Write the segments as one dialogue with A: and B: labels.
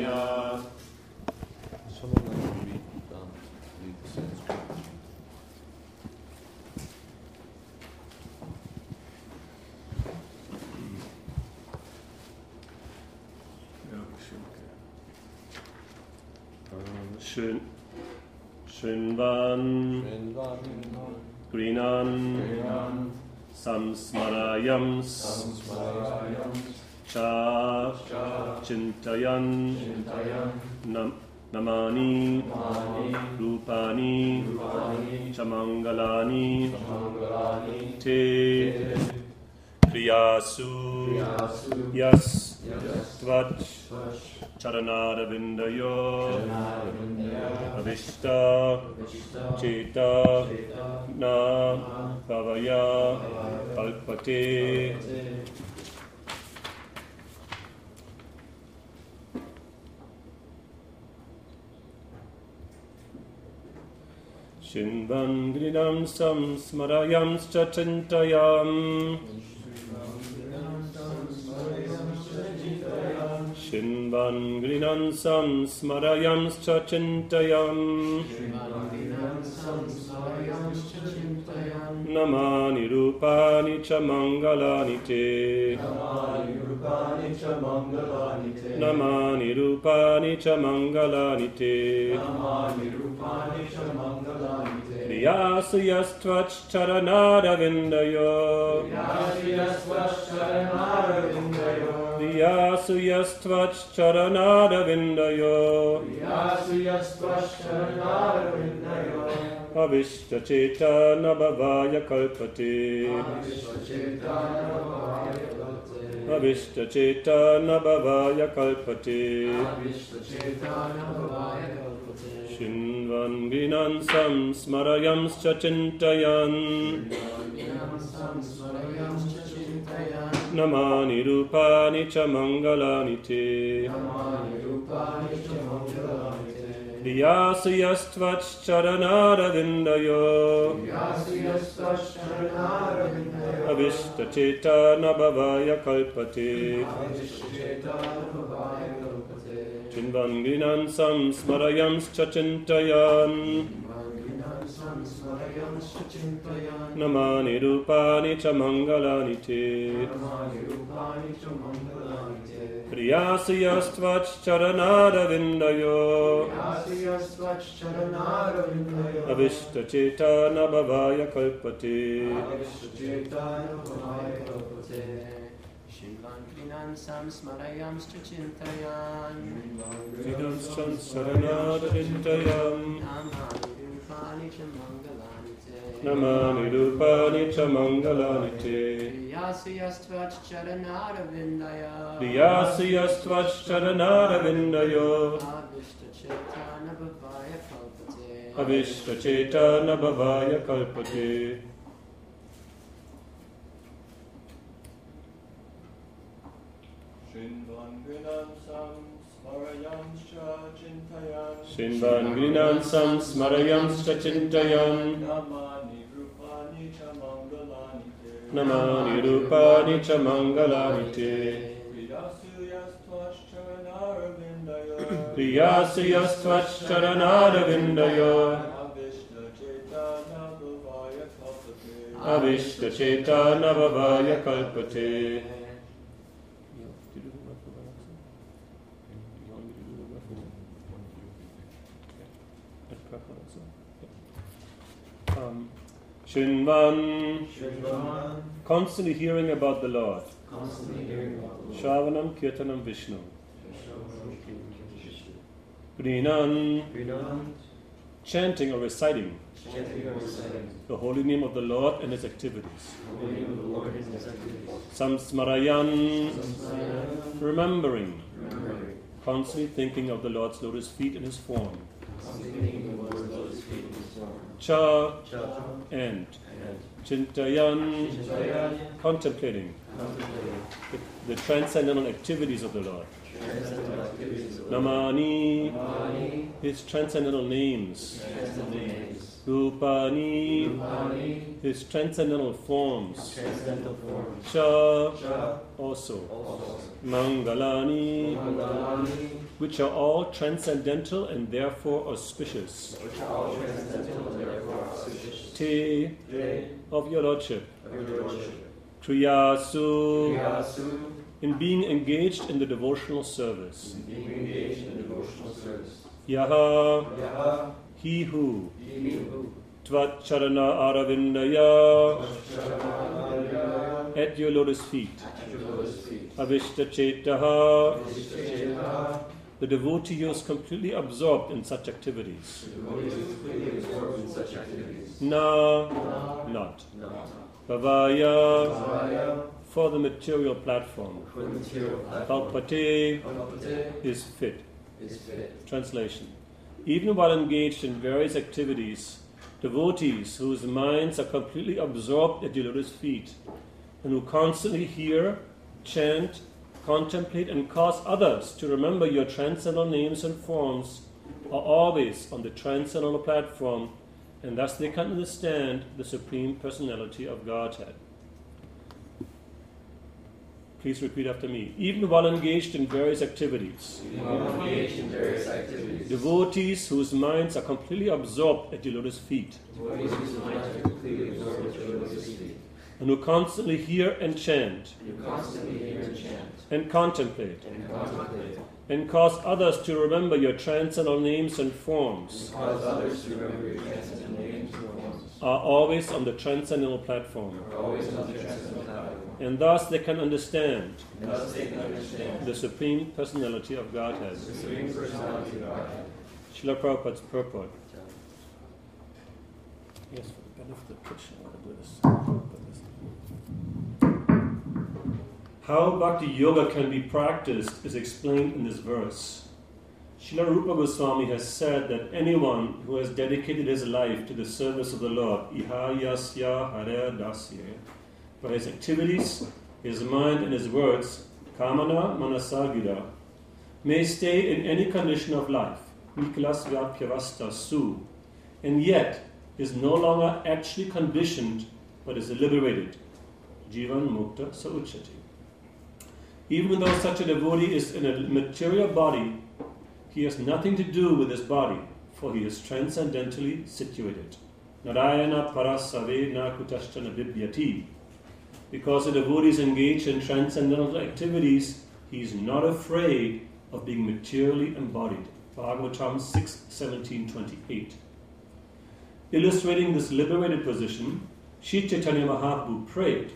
A: Vindaya.
B: Someone like to read the Sanskrit.
A: Shrinvan Grinan Samsmarayams Cha Chintayan Namani Rupani Chamangalani Te Kriyasu Yas Tvach Charanaravindayo Avishta Cheta Na Bhavaya Kalpate. Shinvan Grinam Samsmarayam Chachintayam Shinvan Grinam Samsmarayam Chachintayam Namani Rupani Chamangalani Te Namani Rupani Chamangalani Te Kriyasu Yastvach Charanara Vindayo Kriyasu Yastvach Charanara Vindayo Avishta Chetana Bhavaya Kalpate Avishta Chetana Bhavaya Kalpate Shinvan Grinam Samsmarayam Chachintayan Namani Rupani Chamangalani Te Diyasu Yastvach Charanara Vindayo Avishta Chetana Bhavaya Kalpate Chinvan Grinam Samsmarayam Chachintayan Namani Rupani Chamangalani Te Kriyasu Yastvach Charanara Vindayo Avishta Chetana Bhavaya Kalpate
C: Shinvan Grinam Samsmarayam Chachintayan
A: Grinam Samsmarayam Chachintayan Namani Rupani Chamangalani Te
C: Kriyasu Yastvach Charanara Vindaya
A: Kriyasu Yastvach Charanara Vindayo
C: Avishta Chetana Bhavaya Kalpate
A: Avishta Chetana Bhavaya Kalpate. Shinvan Grinam Samsmarayam Chachintayan Namani Rupani Chamangalani Te Kriyasu Yastvach Charanara Vindayo Avishta Chetana Bhavaya Kalpate. Shinvan, constantly hearing about the Lord. Shravanam Kirtanam Vishnu. Grinan, chanting or reciting the holy name of the Lord and His activities. Samsmarayan, remembering, constantly thinking of the Lord's lotus feet and His form. Cha and Chintayan, contemplating the transcendental activities of the Lord. Namani, His transcendental names. Rupani, his transcendental forms. Cha, also. Mangalani, which are all transcendental and therefore auspicious. Te, of your Lordship. Kriyasu, in being engaged in the devotional service. Yaha, he who. Tvat Charana Aravindaya, at your lotus feet. Avishta Chetaha, the devotee who is completely absorbed in such activities. Na, not. Bhavaya, for the material platform. Kalpate, is fit. Translation. Even while engaged in various activities, devotees whose minds are completely absorbed at your lotus feet and who constantly hear, chant, contemplate and cause others to remember your transcendental names and forms are always on the transcendental platform, and thus they can understand the Supreme Personality of Godhead. Please repeat after me. Even while engaged in various activities, devotees whose minds are completely absorbed at your lotus feet, and who constantly hear and chant, and contemplate, and cause others to remember your transcendental names and forms, are always on the transcendental platform. And thus they can understand the Supreme Personality of Godhead. Srila Prabhupada's purport. Yes, for the benefit of the kitchen, I want to do this. How Bhakti Yoga can be practiced is explained in this verse. Srila Rupa Goswami has said that anyone who has dedicated his life to the service of the Lord, iha yasya hare dasya, by his activities, his mind and his words, kamana manasagida, may stay in any condition of life, niklas vyapyavasta su, and yet is no longer actually conditioned but is liberated, jivan mukta sauchati. Even though such a devotee is in a material body, he has nothing to do with his body, for he is transcendentally situated. Narayana parasave na kutashtana vidyati. Because the devotee is engaged in transcendental activities, he is not afraid of being materially embodied. Bhagavatam 6:17-28. Illustrating this liberated position, Sri Chaitanya Mahaprabhu prayed,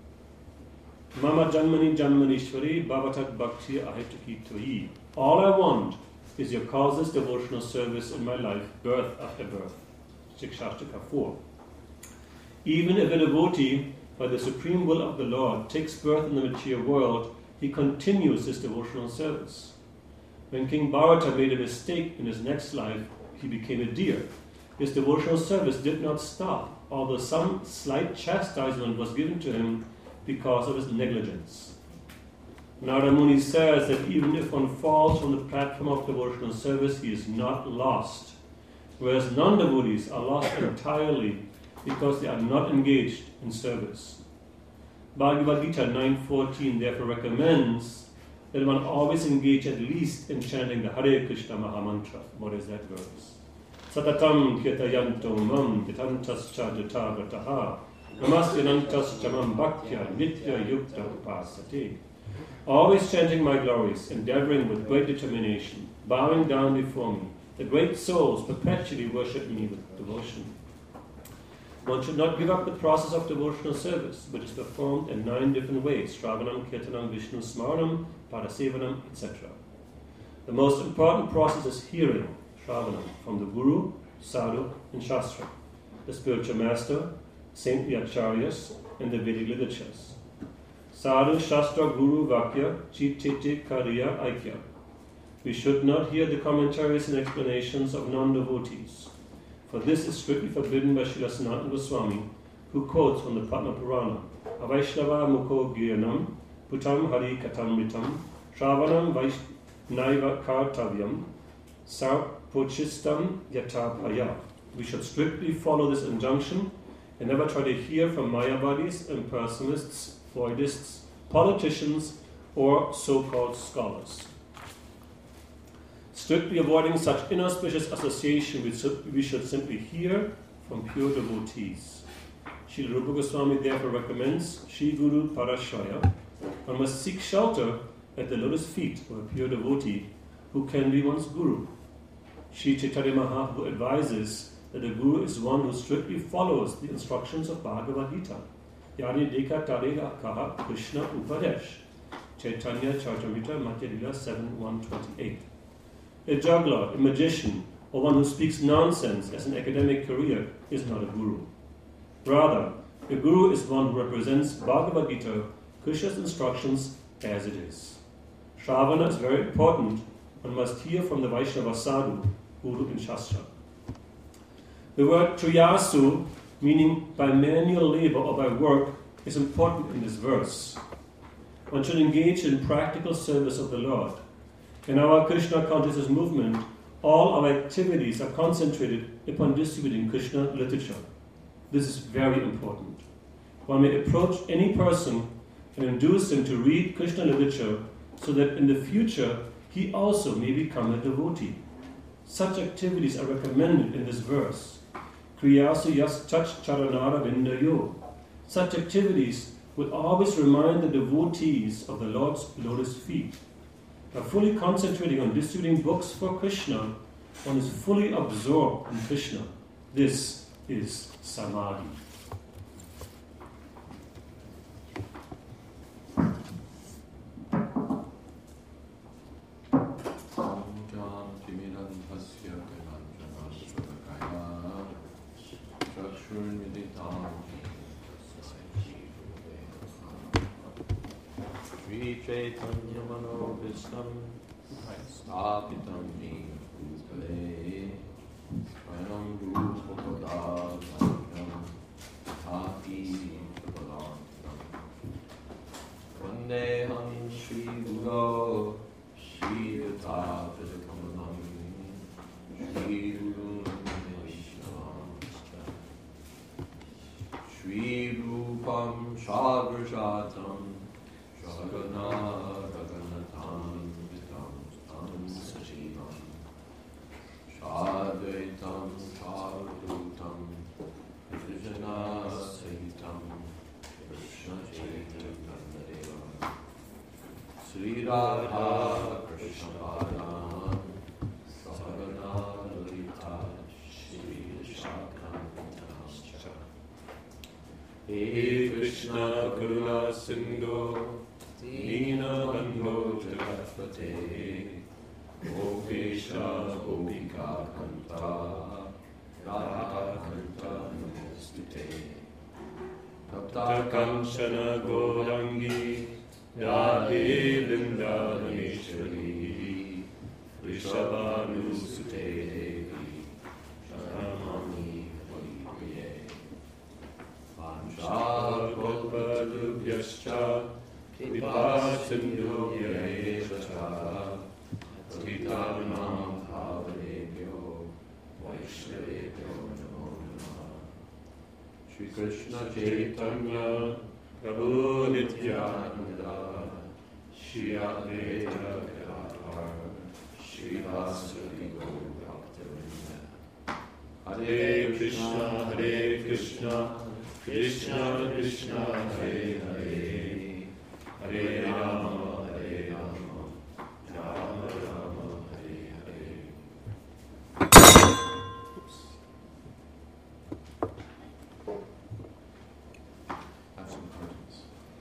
A: Mama Janmani Janmanishwari Bhavatat Bhakti Ahituki Toyi. All I want is your causeless devotional service in my life, birth after birth. Shikshashtaka 4. Even if a devotee, by the supreme will of the Lord, takes birth in the material world, he continues his devotional service. When King Bharata made a mistake in his next life, he became a deer. His devotional service did not stop, although some slight chastisement was given to him because of his negligence. Narada Muni says that even if one falls from the platform of devotional service, he is not lost, whereas non-devotees are lost entirely because they are not engaged in service. Bhagavad Gita 9:14 therefore recommends that one always engage at least in chanting the Hare Krishna Mahamantra. What is that verse? Satatam kirtayanto mam titantascha jatavataha namasyanantascha mam bhaktya nitya yukta upasate. Always chanting my glories, endeavoring with great determination, bowing down before me, the great souls perpetually worship me with devotion. One should not give up the process of devotional service, which is performed in 9 different ways: Shravanam, Kirtanam, Vishnu Smaranam, Padasevanam, etc. The most important process is hearing, Shravanam, from the Guru, Sadhu, and Shastra, the spiritual master, saintly acharyas, and the Vedic literatures. Sadhu, Shastra, Guru, Vakya, Chitete, Kariya, Aikya. We should not hear the commentaries and explanations of non-devotees, for this is strictly forbidden by Srila Sanatana Goswami, who quotes from the Padma Purana, Avaishnava Mukho Gyanam, Putam Hari Katamritam, Shravanam Vaishnaiva Kartavyam, Sarpochistam Yatapaya. We should strictly follow this injunction and never try to hear from Mayavadis, impersonalists, Freudists, politicians, or so-called scholars. Strictly avoiding such inauspicious association, we should simply hear from pure devotees. Srila Rupa Goswami therefore recommends Shri Guru Parashaya. One must seek shelter at the lotus feet of a pure devotee who can be one's guru. Sri Chaitanya Mahaprabhu advises that the guru is one who strictly follows the instructions of Bhagavad Gita. Yadi Deka Tarega Kaha Krishna Upadesh. Chaitanya Charitamrita Madhya Lila 7:128. A juggler, a magician, or one who speaks nonsense as an academic career is not a guru. Rather, a guru is one who represents Bhagavad Gita, Krishna's instructions as it is. Shravana is very important. One must hear from the Vaishnava sadhu, Guru in Shastra. The word triyasu, meaning by manual labor or by work, is important in this verse. One should engage in practical service of the Lord. In our Krishna consciousness movement, all our activities are concentrated upon distributing Krishna literature. This is very important. One may approach any person and induce him to read Krishna literature so that in the future he also may become a devotee. Such activities are recommended in this verse. Kriyasu yas chach charanara vindayo. Such activities will always remind the devotees of the Lord's lotus feet. By fully concentrating on distributing books for Krishna, one is fully absorbed in Krishna. This is Samadhi.
B: Sri Chaitanya Manobhistam Stapitam Ni Bhutale Swayanam Rupa Padam Ati Padantam Vandeham Sri Guru Sri Yata Pajakamanam Sri Guru Vaishnavam Sri Rupam Shabrashatam Shagana Raganatam Vitam Tam Sajivam Shadvaitam Shavadutam Vijana Sahitam Krishna Chaitanya Devam Sri Radha Krishna Padam Sagana Lalita Shri Shakantam He Krishna Karuna Sindhu Dina Bandho Jagatpate Gopesha Gopika Kanta Radha Kanta Namostute Tapta Kanchana Gaurangi Radhe Vrindavaneshwari Vrishabhanusute Devi Sharamani Haripriye Vanchakalpadubhyascha Vipasindhu Vyesha Patitanam Bhavanebhyo Vaishnavebhyo Namo Namah Shri Krishna Chaitanya Prabhu Nityananda Shri Advaita Gadadhar Shri Vasudeva Gaura Bhaktivinoda Hare Krishna Krishna Krishna Hare Hare Hare Rama, Rama Rama, Hare Hare. Have some cartons.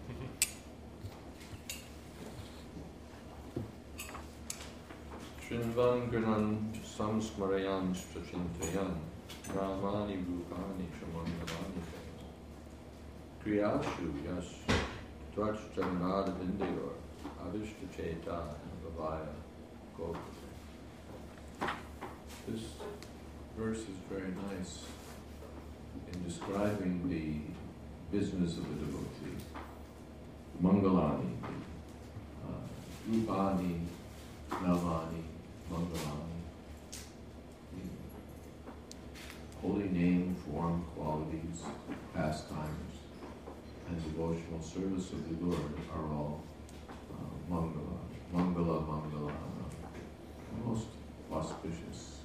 B: Shrinvan Grinan Samsmarayan Shachintayan Ramani Rupani Shamanavani Kriyashu Yash Dvarch Jagannath Vindayor, Avishta Cheta and Bhavaya Gopa. This verse is very nice in describing the business of the devotee. Mangalani, Rupani, Navani, Mangalani. qualities, pastimes, and devotional service of the Lord are all Mangala, Mangala, Mangala, most auspicious.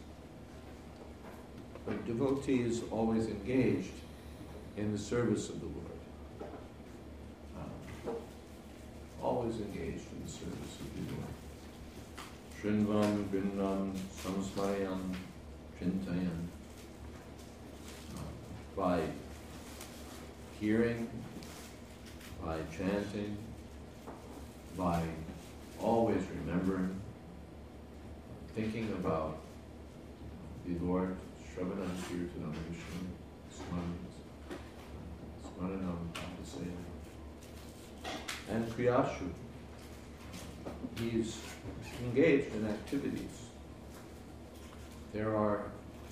B: But devotee is always engaged in the service of the Lord. Always engaged in the service of the Lord. Shrinvam, Grinvam, Samsmayam, Chintayan. By hearing, by chanting, by always remembering, thinking about the Lord, Shravanam Kirtanam Vishnu, Smaranam Padasena, and Kriyashu. He's engaged in activities. There are,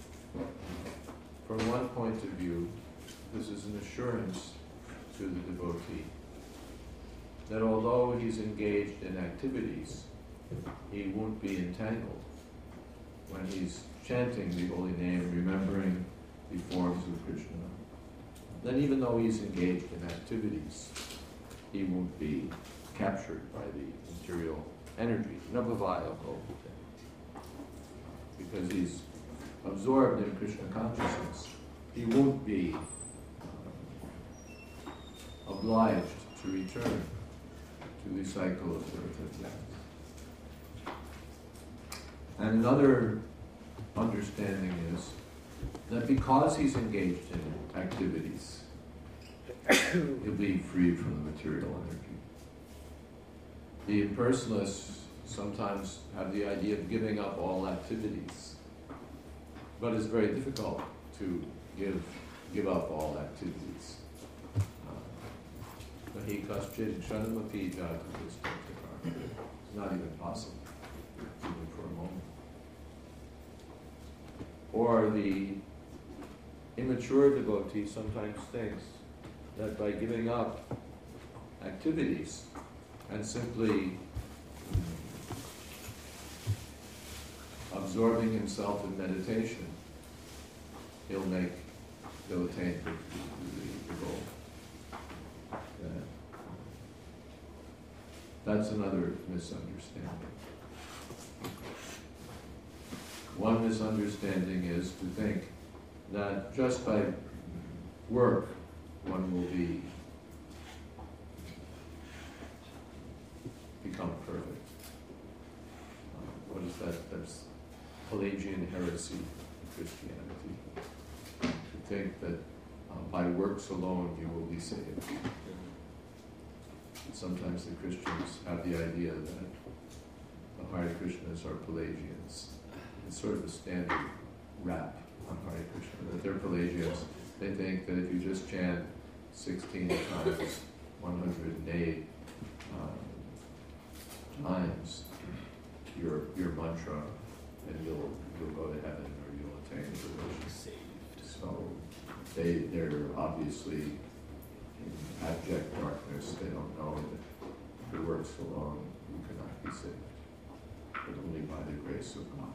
B: from one point of view, this is an assurance to the devotee that although he's engaged in activities, he won't be entangled. When he's chanting the holy name, remembering the forms of Krishna, then even though he's engaged in activities, he won't be captured by the material energy, nabhavaya, because he's absorbed in Krishna consciousness. He won't be obliged to return to the cycle of birth and death. And another understanding is that because he's engaged in activities, he'll be free from the material energy. The impersonalists sometimes have the idea of giving up all activities, but it's very difficult to give up all activities. It's not even possible, even for a moment. Or the immature devotee sometimes thinks that by giving up activities and simply absorbing himself in meditation, he'll attain the goal. That's another misunderstanding. One misunderstanding is to think that just by work one will become perfect. What is that? That's Pelagian heresy in Christianity. To think that by works alone you will be saved. Sometimes the Christians have the idea that the Hare Krishnas are Pelagians. It's sort of a standard rap on Hare Krishna, that they're Pelagians. They think that if you just chant 16 times, 108 times your mantra, and you'll go to heaven or you'll attain devotion. So they're obviously in abject darkness. They don't know that through works alone you cannot be saved, but only by the grace of God.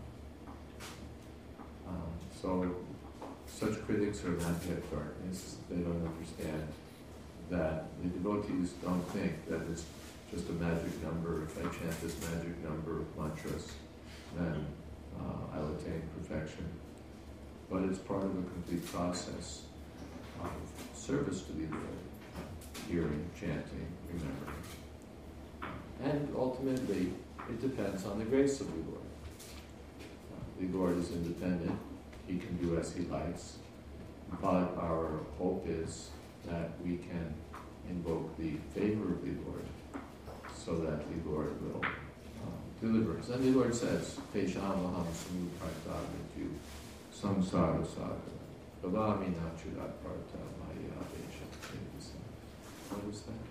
B: So such critics are in abject darkness. They don't understand that the devotees don't think that it's just a magic number. If I chant this magic number of mantras, then I'll attain perfection. But it's part of a complete process of service to the Lord. Hearing, chanting, remembering. And ultimately, it depends on the grace of the Lord. The Lord is independent. He can do as he likes. But our hope is that we can invoke the favor of the Lord so that the Lord will deliver us. And the Lord says, Tesham aham samudpartavitu samsara saga bhavami nachurat parta maya avesha. What is that?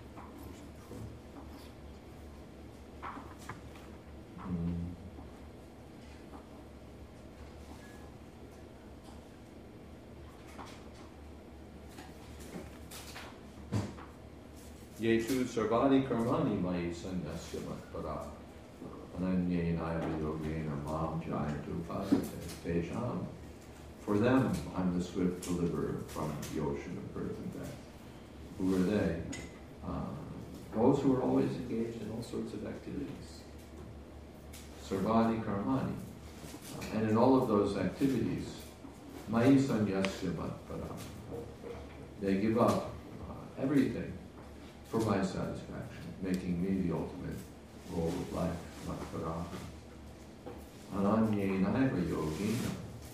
B: Yetu sarvani karmani mayi sanyasya matpara ananyena yogena mam jayantu pasate tesham For them, I'm the swift deliverer from the ocean of birth and death. Who are they? Those who are always engaged in all sorts of activities. Sarvadi karmani. And in all of those activities, Mayi sanyasya matpara. They give up everything for my satisfaction, making me the ultimate goal of life, matpara. Ananyenaiva yogina.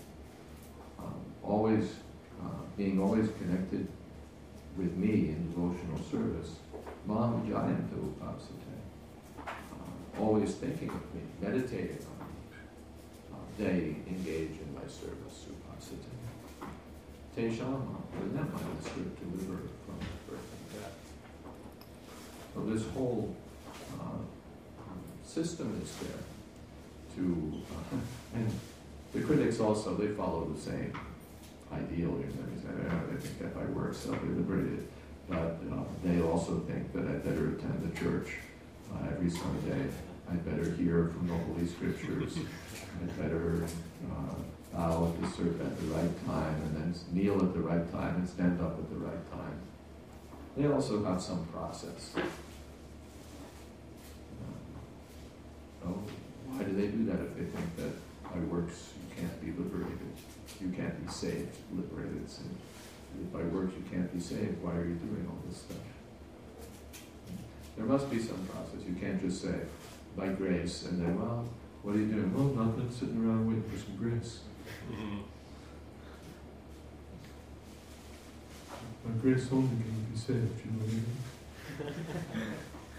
B: Always being always connected with me in devotional service. Mam vijayanta upasate. Always thinking of me, meditating on me. They engage in my service, upasate. Teshama, for them I am swift deliverer from birth and death. So this whole system is there to, and the critics also, they follow the same ideal. They think that by works I'll be liberated. But they also think that I'd better attend the church every Sunday. I'd better hear from the Holy Scriptures. I'd better bow at the right time, and then kneel at the right time, and stand up at the right time. They also have some process. So why do they do that if they think that by works you can't be liberated? You can't be saved, liberated. So if by works you can't be saved, why are you doing all this stuff? There must be some process. You can't just say, by grace, and then, well, what are you doing? Well, nothing, sitting around waiting for some grace. By grace only can you be saved, you know what I mean?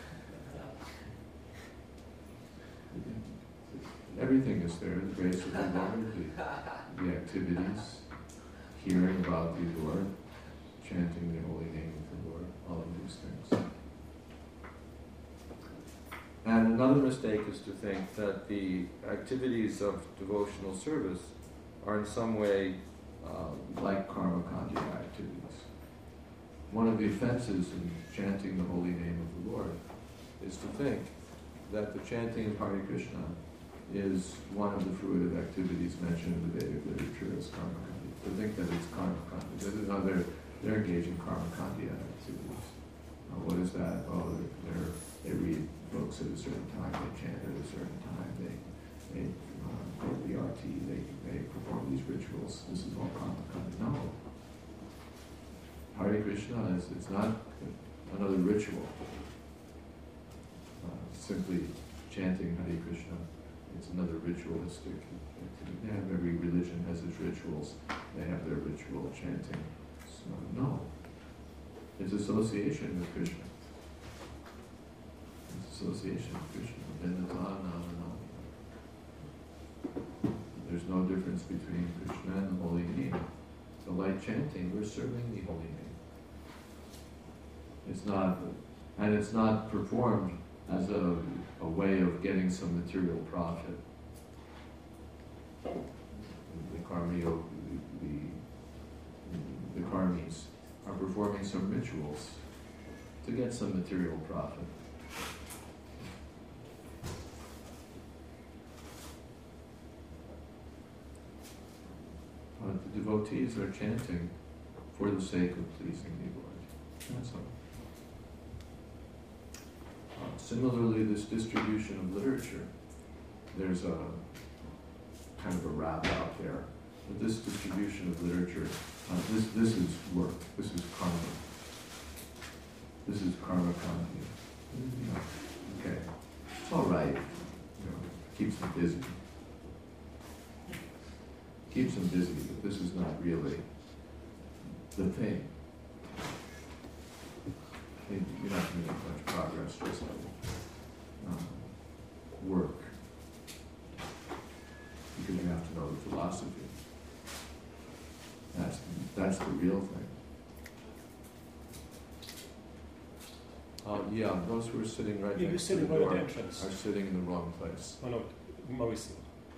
B: Everything is there, the grace of the Lord, the activities, hearing about the Lord, chanting the holy name of the Lord, all of these things. And another mistake is to think that the activities of devotional service are in some way like karma khandya activities. One of the offenses in chanting the holy name of the Lord is to think that the chanting of Hare Krishna is one of the fruitive activities mentioned in the Vedic literature as karma khandya. To think that it's karma khandya. They're engaged in karma khandya activities. What is that? Oh, they read books at a certain time, they chant at a certain time, they go to the RT, they perform these rituals. This is all karma khandya. No. Hare Krishna it's not another ritual. Simply chanting Hare Krishna. It's another ritualistic activity. Every religion has its rituals. They have their ritual chanting. So, no. It's association with Krishna. It's association with Krishna. There's no difference between Krishna and the holy name. So like chanting, we're serving the holy name. It's not performed as a way of getting some material profit. The karmis are performing some rituals to get some material profit. But the devotees are chanting for the sake of pleasing the Lord. That's all. Similarly, this distribution of literature, there's a kind of a rap out there. But this distribution of literature, this is work. This is karma. This is karma khandya. Okay, it's all right. Keeps them busy. Keeps them busy, but this is not really the thing. You're not going to make much progress just work, because you have to know the philosophy. That's the real thing. Those who are sitting right next to the door are sitting in the wrong place.
A: Oh no, Mauricio.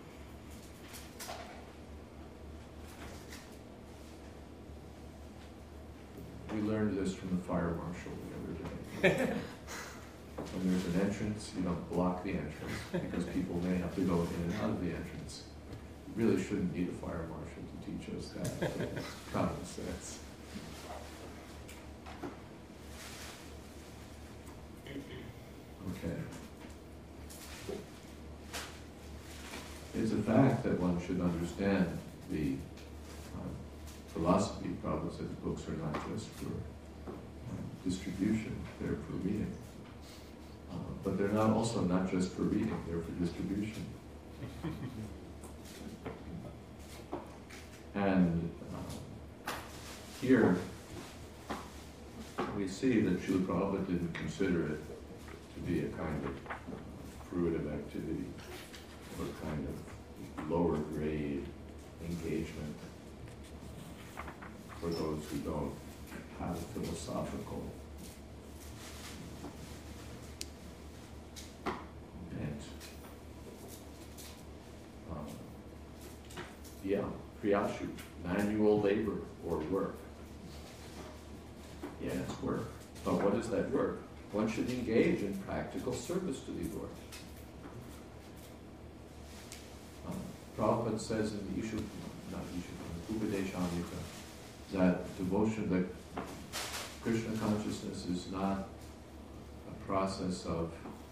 B: We learned this from the fire marshal the other day. When there's an entrance, you don't block the entrance, because people may have to go in and out of the entrance. really shouldn't need a fire marshal to teach us that. It's common sense. Okay. It's a fact that one should understand the philosophy. Prabhupada said the books are not just for distribution, they're for reading. But they're not just for reading, they're for distribution. And here we see that Srila Prabhupada didn't consider it to be a kind of fruitive activity or kind of lower grade engagement for those who don't have a philosophical bent. Kriyashu, manual labor or work. Yeah, it's work. But what is that work? One should engage in practical service to the Lord. Prabhupada says in the Upadeshamrita that devotion, that Krishna consciousness is not a process of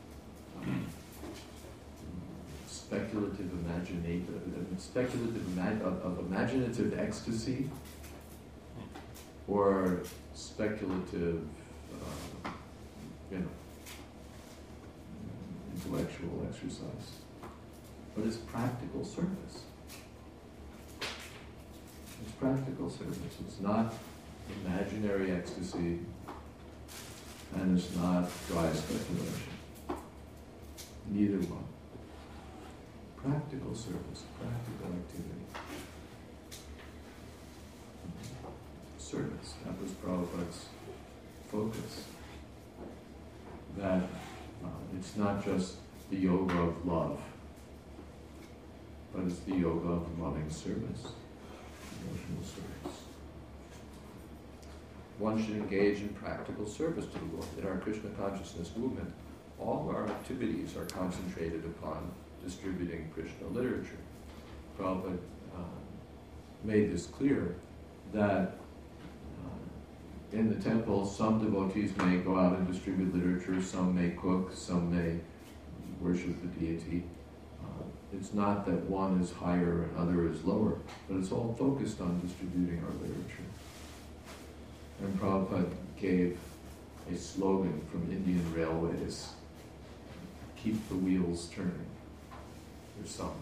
B: imaginative ecstasy or speculative, intellectual exercise. But it's practical service. It's practical service. It's not imaginary ecstasy, and it's not dry speculation. Neither one. Practical service, practical activity. Service, that was Prabhupada's focus. That it's not just the yoga of love, but it's the yoga of loving service, emotional service. One should engage in practical service to the Lord. In our Krishna consciousness movement, all our activities are concentrated upon distributing Krishna literature. Prabhupada made this clear that in the temple, some devotees may go out and distribute literature, some may cook, some may worship the deity. It's not that one is higher and other is lower, but it's all focused on distributing our literature. And Prabhupada gave a slogan from Indian Railways, "Keep the wheels turning." There's some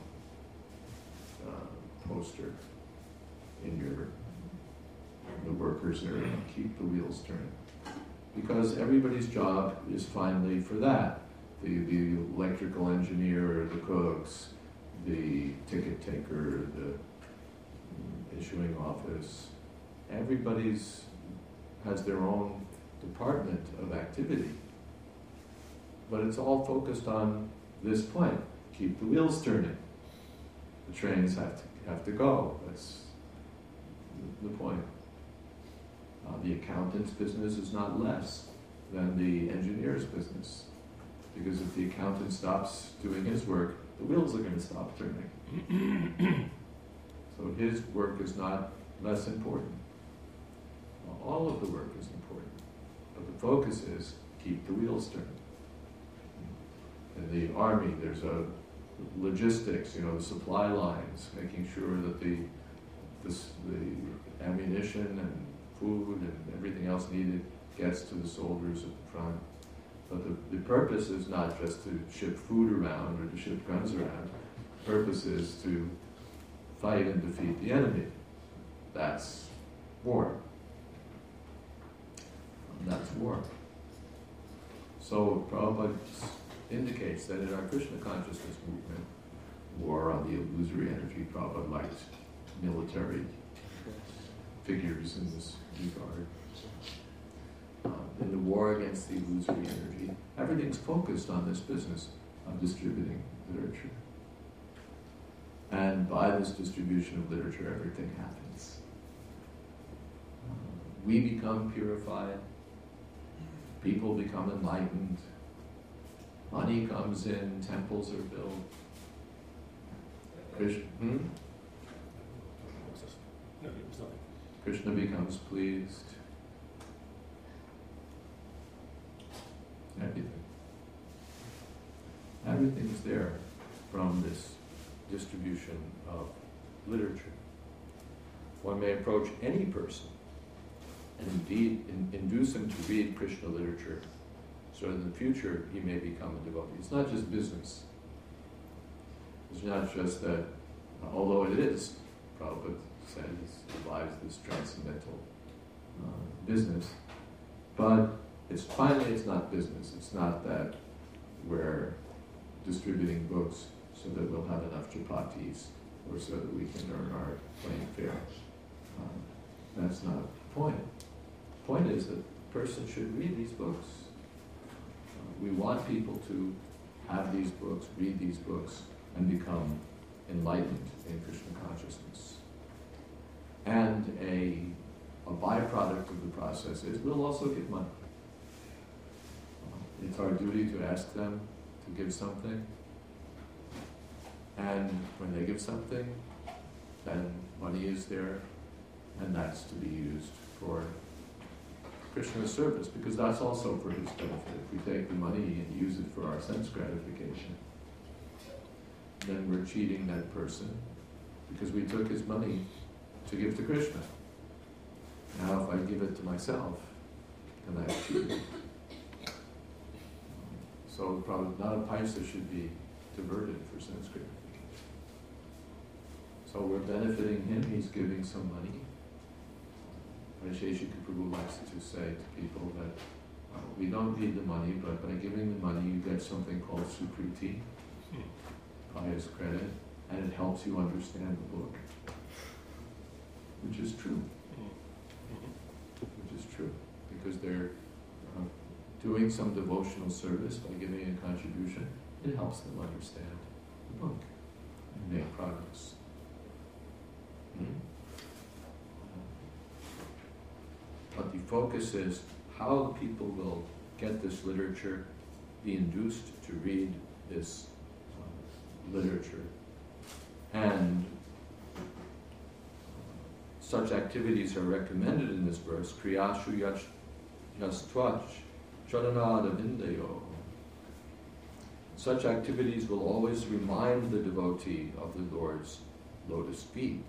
B: poster in the workers area, keep the wheels turning. Because everybody's job is finally for that. The electrical engineer, the cooks, the ticket taker, the issuing office, everybody's has their own department of activity. But it's all focused on this point, keep the wheels turning. The trains have to go, that's the point. The accountant's business is not less than the engineer's business. Because if the accountant stops doing his work, the wheels are going to stop turning. So his work is not less important. All of the work is important. But the focus is keep the wheels turning. In the army, there's a logistics, the supply lines, making sure that the ammunition and food and everything else needed gets to the soldiers at the front. But the purpose is not just to ship food around or to ship guns around. The purpose is to fight and defeat the enemy. That's war. And that's war. So Prabhupada indicates that in our Krishna consciousness movement, war on the illusory energy, Prabhupada liked military figures in this regard. In the war against the illusory energy, everything's focused on this business of distributing literature. And by this distribution of literature, everything happens. We become purified, people become enlightened, money comes in, temples are built. Krishna becomes pleased. Everything. Everything is there from this distribution of literature. One may approach any person and indeed induce him to read Krishna literature so that in the future he may become a devotee. It's not just business. It's not just that, although it is, Prabhupada says, his life is this transcendental business, but it's not business. It's not that we're distributing books so that we'll have enough chapatis or so that we can earn our plane fare. That's not the point. The point is that the person should read these books. We want people to have these books, read these books, and become enlightened in Krishna consciousness. And a byproduct of the process is we'll also give money. It's our duty to ask them to give something. And when they give something, then money is there, and that's to be used for Krishna's service, because that's also for his benefit. If we take the money and use it for our sense gratification, then we're cheating that person, because we took his money to give to Krishna. Now if I give it to myself, then I've cheated. So probably not a paisa should be diverted for sense gratification. So we're benefiting him, he's giving some money. Vaisheshika Prabhu likes to say to people that we don't need the money, but by giving the money you get something called sukriti, pious credit, and it helps you understand the book. Which is true. Which is true. Because they're doing some devotional service by giving a contribution, it helps them understand the book and make progress. But the focus is how people will get this literature, be induced to read this literature. And such activities are recommended in this verse, Kriyashu yastvach charanada vindayo. Such activities will always remind the devotee of the Lord's lotus feet.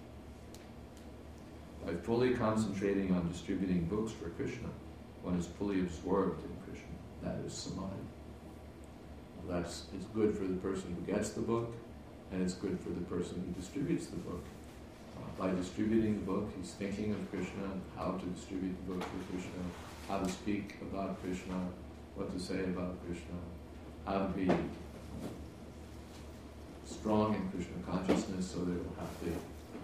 B: By fully concentrating on distributing books for Krishna, one is fully absorbed in Krishna. That is samadhi. It's good for the person who gets the book, and it's good for the person who distributes the book. By distributing the book, he's thinking of Krishna, how to distribute the book for Krishna, how to speak about Krishna, what to say about Krishna, how to be strong in Krishna consciousness so that he'll have the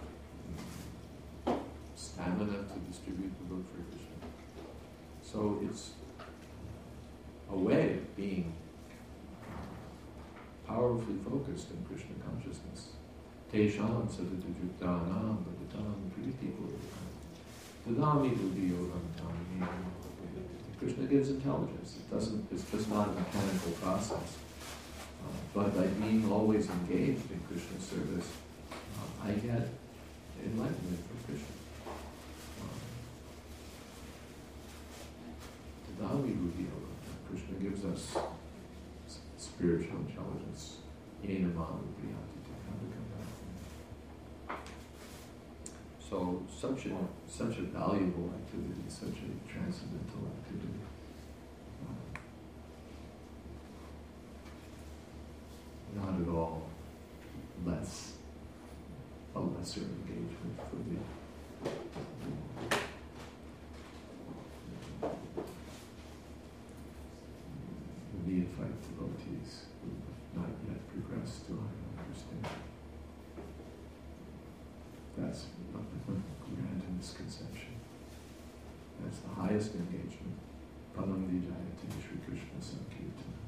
B: stamina to distribute the book for Krishna. So it's a way of being powerfully focused in Krishna consciousness. Tesham sadadajuktanam bhavatam priti purvam dadami buddhi yogam tamini. Krishna gives intelligence. It's just not a mechanical process. But by being always engaged in Krishna's service, I get enlightenment from Krishna. Dadami buddhi yogam. Krishna gives us spiritual intelligence. So such a valuable activity, such a transcendental activity. Not at all a lesser engagement for the neophyte devotees who have not yet progressed to higher understanding. That's a grand misconception. That's the highest engagement. Palam Vijayate Shri Krishna Sankirtana.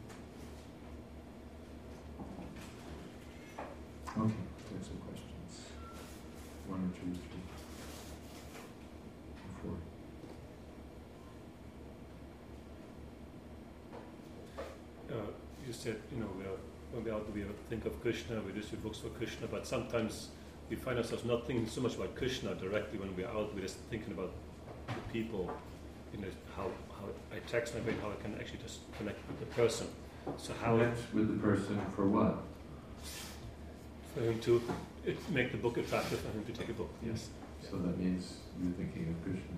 B: Okay, take some questions. 1 or 2, 3, 4.
A: You said, we think of Krishna, we distribute books for Krishna, but sometimes we find ourselves not thinking so much about Krishna directly when we're out. We're just thinking about the people, how I text my brain, how I can actually just connect with the person. So how
B: Connect with the person for what?
A: For him to make the book attractive for him to take a book. Yes.
B: So that means you're thinking of Krishna.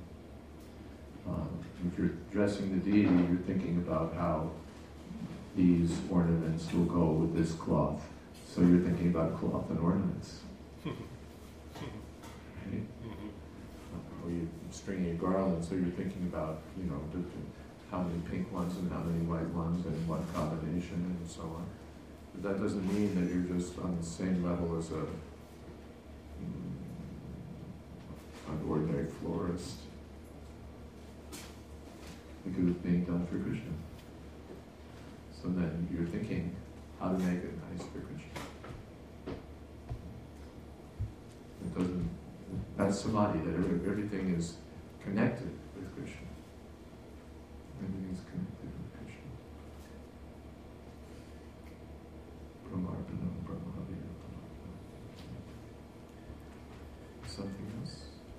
B: If you're dressing the deity, you're thinking about how these ornaments will go with this cloth. So you're thinking about cloth and ornaments. Right? Or you're stringing a garland, so you're thinking about, how many pink ones and how many white ones and what combination and so on. But that doesn't mean that you're just on the same level as an ordinary florist. Because it's being done for Krishna. So then you're thinking how to make it nice for Krishna. It doesn't. That's samadhi. That everything is connected with Krishna. Everything is connected with Krishna. Brahmarpanam, Brahmavirpanam. Something else?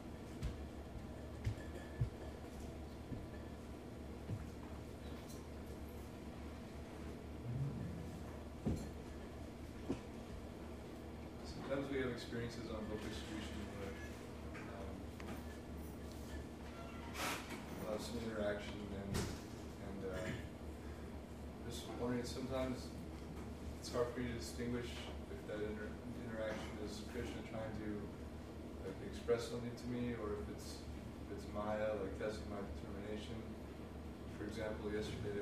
D: Sometimes we have experiences on book distribution where some interaction and just wondering, sometimes it's hard for you to distinguish if that interaction is Krishna trying to express something to me, or if it's Maya testing my determination. For example, yesterday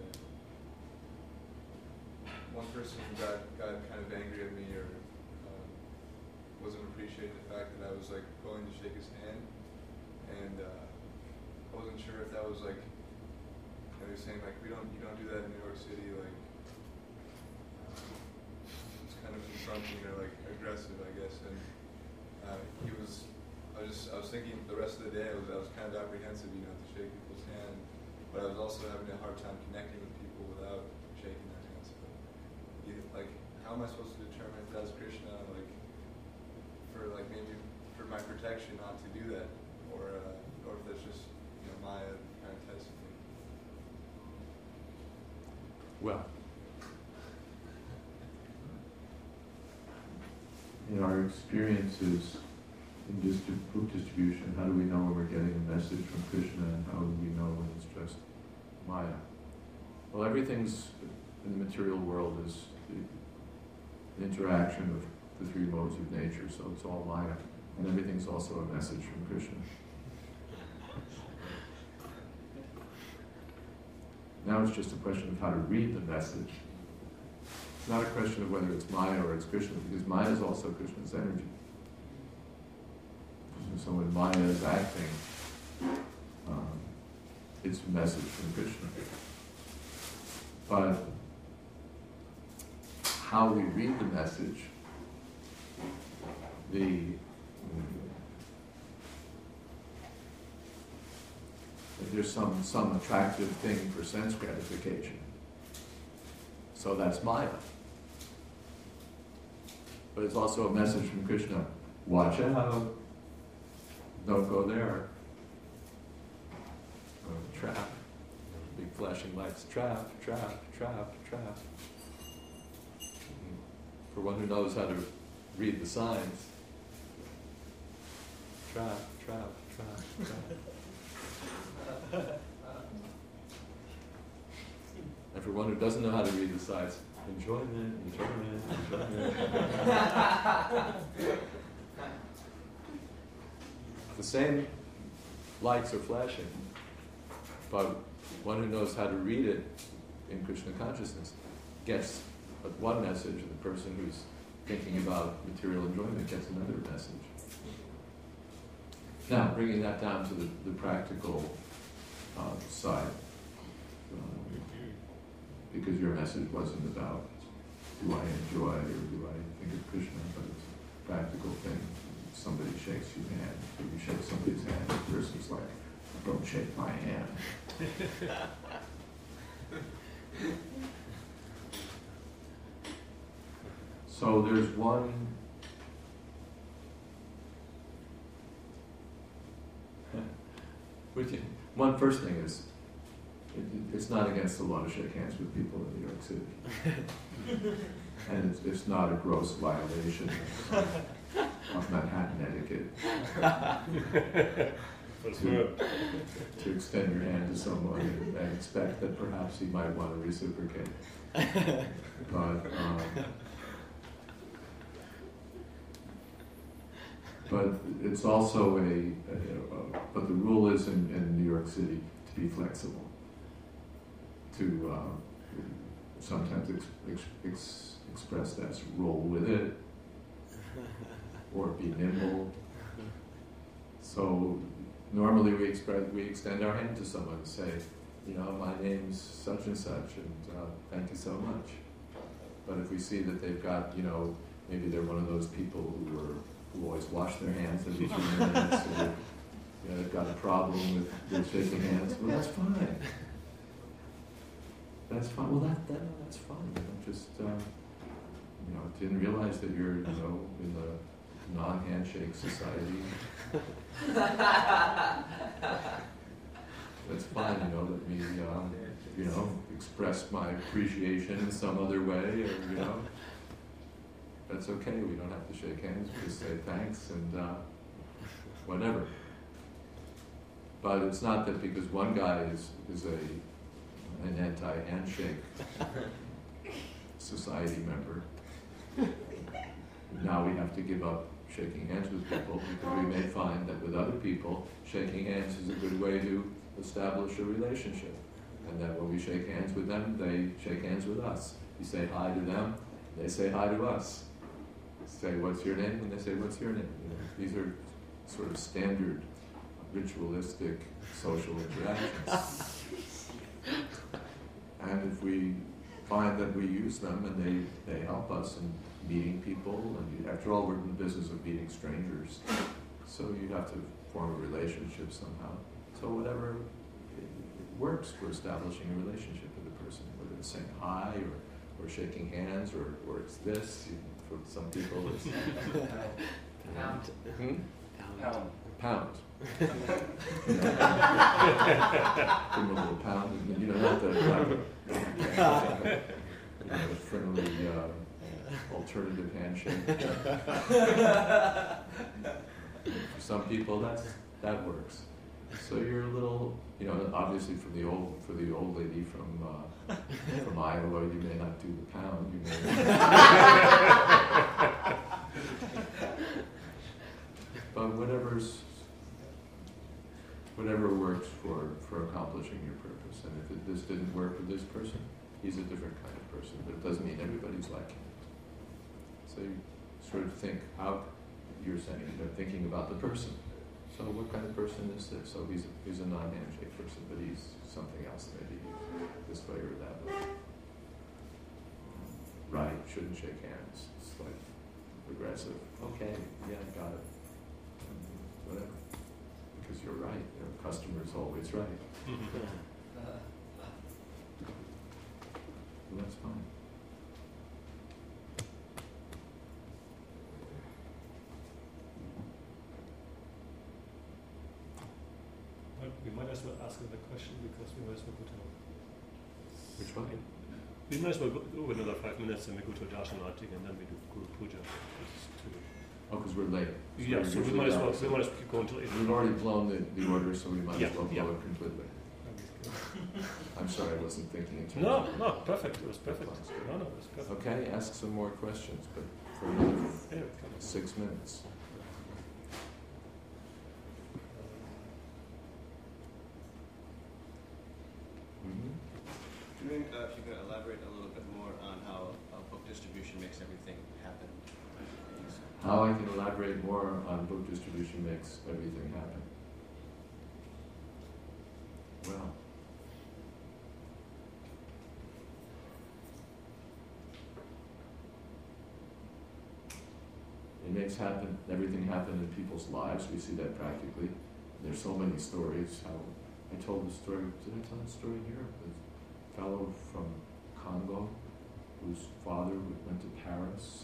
D: one person got kind of angry at me, or wasn't appreciating the fact that I was going to shake his hand, and I wasn't sure if that was they were saying you don't do that in New York City, it's kind of confronting or aggressive, I guess. And I was thinking the rest of the day I was kind of apprehensive, to shake people's hand, but I was also having a hard time connecting with people without shaking their hands. So, how am I supposed to determine if that's Krishna, maybe for my protection not to do that, or if that's just Maya kind of testing me?
B: Well, in our experiences in book distribution, how do we know when we're getting a message from Krishna, and how do we know when it's just Maya? Well, everything's in the material world is the interaction of the three modes of nature, so it's all Maya, and everything's also a message from Krishna. Now it's just a question of how to read the message. It's not a question of whether it's Maya or it's Krishna, because Maya is also Krishna's energy. So when Maya is acting, it's a message from Krishna. But how we read the message, there's some attractive thing for sense gratification. So that's Maya. But it's also a message from Krishna. Watch out. Don't go there. Trap. Big flashing lights. Trap, trap, trap, trap. For one who knows how to read the signs. Trap, trap, trap, trap. And for one who doesn't know how to read the signs, enjoyment, enjoyment, enjoyment. The same lights are flashing, but one who knows how to read it in Krishna consciousness gets one message, and the person who's thinking about material enjoyment gets another message. Now, bringing that down to the practical side, because your message wasn't about do I enjoy or do I think of Krishna, but it's a practical thing. Somebody shakes your hand, or you shake somebody's hand, the person's like, don't shake my hand. So there's one One first thing is, it's not against the law to shake hands with people in New York City. And it's not a gross violation of Manhattan etiquette to extend your hand to someone and expect that perhaps he might want to reciprocate. But it's also but the rule is in New York City to be flexible, to sometimes expressed as roll with it, or be nimble. So normally we extend our hand to someone and say, my name's such and such, and thank you so much. But if we see that they've got, maybe they're one of those people who always wash their hands every few minutes, or they've got a problem with shaking hands, well, that's fine. That's fine. Well, that's fine. Just didn't realize that you're in the non-handshake society. That's fine. Let me express my appreciation in some other way, or that's okay. We don't have to shake hands. We just say thanks and whatever. But it's not that because one guy is an anti-handshake society member, now we have to give up shaking hands with people, because we may find that with other people, shaking hands is a good way to establish a relationship. And that when we shake hands with them, they shake hands with us. You say hi to them, they say hi to us. Say, what's your name? And they say, what's your name? These are sort of standard ritualistic social interactions. And if we find that we use them and they help us in meeting people, and after all, we're in the business of meeting strangers, so you have to form a relationship somehow. So whatever it works for establishing a relationship with a person, whether it's saying hi or shaking hands or it's this. For some people, it's
C: Pound.
B: Pound. Give him a little pound, not the friendly alternative handshake. For some people, that works. So you're a little, obviously for the old lady from Iowa, you may not do the pound. You may. But whatever works for accomplishing your purpose. And if this didn't work with this person, he's a different kind of person. But it doesn't mean everybody's like him. So you sort of think how you're saying, thinking about the person. So what kind of person is this? So he's a non-handshake person, but he's something else, maybe this way or that way. Right, shouldn't shake hands. It's like aggressive. Okay, yeah, I got it. Whatever. Because you're right. Customer's always right. Well, that's fine.
A: But we might as well ask another question, because we might as well go to...
B: Which one?
A: We might as well go another 5 minutes and we go to Darshanati and then we do Guru Puja.
B: Because we're late.
A: Yeah, so we might as well keep going till 8.
B: We've already blown the order, so we might as well blow
A: yeah.
B: it completely. I'm sorry, I wasn't thinking in terms of...
A: No, perfect. It was perfect. No, it was perfect.
B: Okay, ask some more questions, but for another 6 minutes.
E: Do you think if you could elaborate a little bit more on how book distribution makes everything happen?
B: How I can elaborate more on book distribution makes everything happen? Well, it makes everything happen in people's lives. We see that practically. There's so many stories. How I told the story. Did I tell the story here? The fellow from Congo, whose father went to Paris.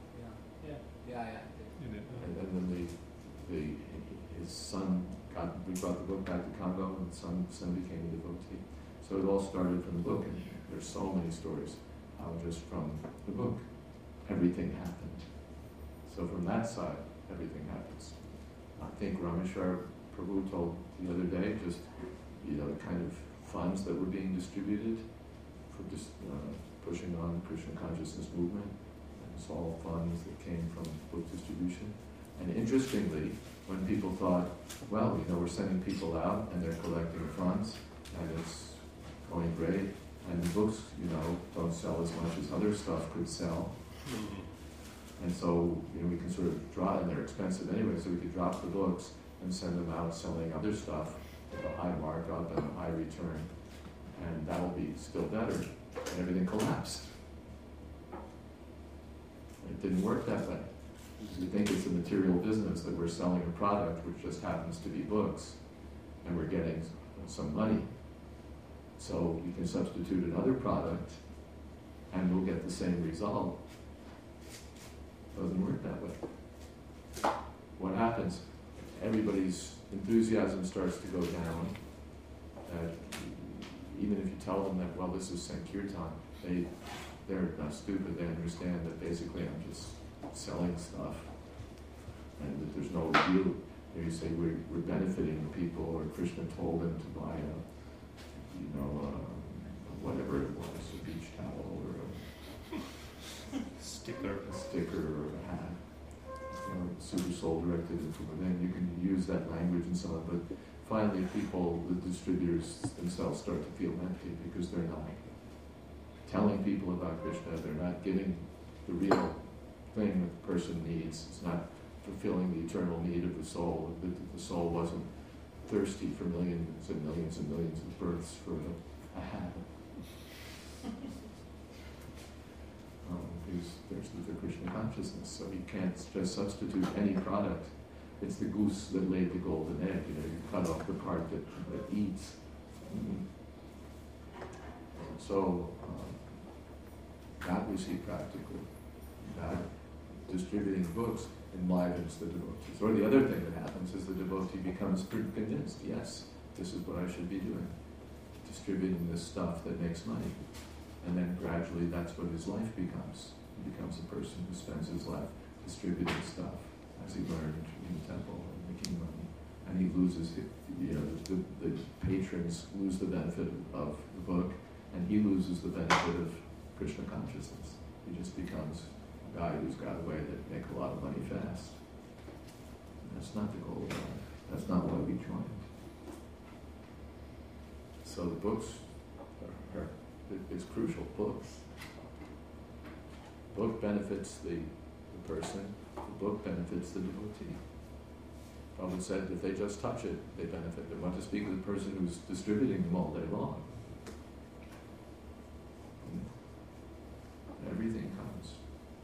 C: Yeah.
B: And then his son got we brought the book back to Congo, and son became a devotee. So it all started from the book, and there's so many stories how just from the book everything happened. So from that side, everything happens. I think Rameshwar Prabhu told the other day, just the kind of funds that were being distributed for just pushing on the Krishna consciousness movement. And it's all funds that came from book distribution. And interestingly, when people thought, well, we're sending people out and they're collecting funds and it's going great, and the books, don't sell as much as other stuff could sell. And so, we can sort of drop, and they're expensive anyway, so we could drop the books and send them out selling other stuff with a high markup and a high return. And that'll be still better. And everything collapsed. It didn't work that way. We think it's a material business that we're selling a product which just happens to be books, and we're getting some money. So you can substitute another product and we'll get the same result. Doesn't work that way. What happens? Everybody's enthusiasm starts to go down. Even if you tell them that, well, this is Sankirtan, they're not stupid. They understand that basically I'm just selling stuff, and that there's no real. You say we're benefiting the people, or Krishna told them to buy whatever it was, a beach towel or a sticker or a hat. Super soul directed and from within. You can use that language and so on, but finally the distributors themselves start to feel empty because they're not telling people about Krishna, they're not giving the real thing that the person needs. It's not fulfilling the eternal need of the soul. The soul wasn't thirsty for millions and millions and millions of births for a hat. There's the Krishna consciousness, so you can't just substitute any product. It's the goose that laid the golden egg. You cut off the part that eats. So that we see practically. That distributing books enlivens the devotees. Or the other thing that happens is the devotee becomes convinced, yes, this is what I should be doing. Distributing this stuff that makes money. And then gradually that's what his life becomes. He becomes a person who spends his life distributing stuff, as he learned in the temple and making money. And he loses, the patrons lose the benefit of the book, and he loses the benefit of Krishna consciousness. He just becomes a guy who's got a way to make a lot of money fast. And that's not the goal of life. That's not why we joined. So the books it's crucial. Books. Book benefits the person. The book benefits the devotee. Prabhupada said if they just touch it, they benefit. They want to speak with the person who's distributing them all day long. Everything comes.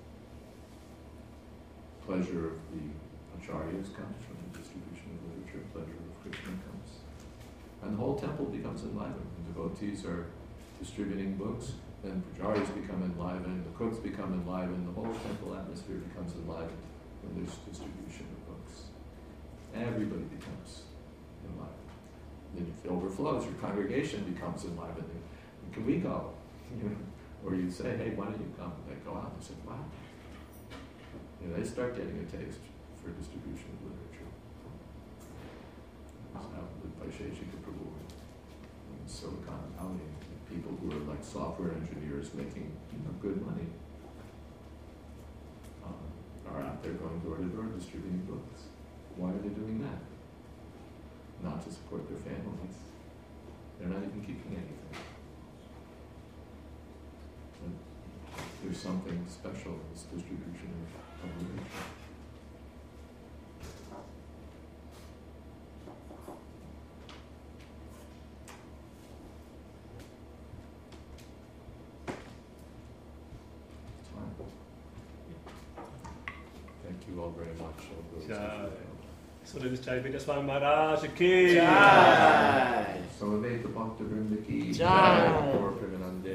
B: Pleasure of the acharyas comes from the distribution of literature. Pleasure of Krishna comes. And the whole temple becomes enlivened. The devotees are distributing books, then pujaris become enlivened, the cooks become enlivened, the whole temple atmosphere becomes enlivened when there's distribution of books. Everybody becomes enlivened. Then if it overflows, your congregation becomes enlivened. And can we go? Or you say, hey, why don't you come? And they go out and say, wow. They start getting a taste for distribution of literature. That's how by Sheshika Prabhu in Silicon Valley. People who are like software engineers making good money are out there going door to door distributing books. Why are they doing that? Not to support their families. They're not even keeping anything. And there's something special in this distribution of literature. Thank you all very much.
A: Jai. So this is Jai Beta Swami Maharaj ki
C: Jai.
B: So Aveta Bhakta Vrinda ki
C: Jai.
B: Gaur Premanande